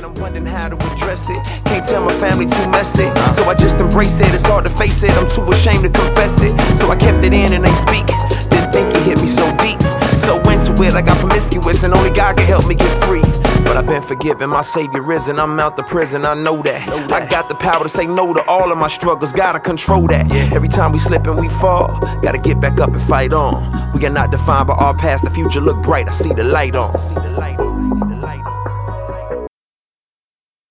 and I'm wondering how to address it. Can't tell my family too messy, so I just embrace it. It's hard to face it, I'm too ashamed to confess it. So I kept it in and ain't speak. Didn't think it hit me so deep. So into it like I'm promiscuous and only God can help me get free. But I've been forgiven, my savior risen, I'm out the prison, I know that. I got the power to say no to all of my struggles, gotta control that. Every time we slip and we fall, gotta get back up and fight on. We are not defined by our past, the future look bright, I see the light on.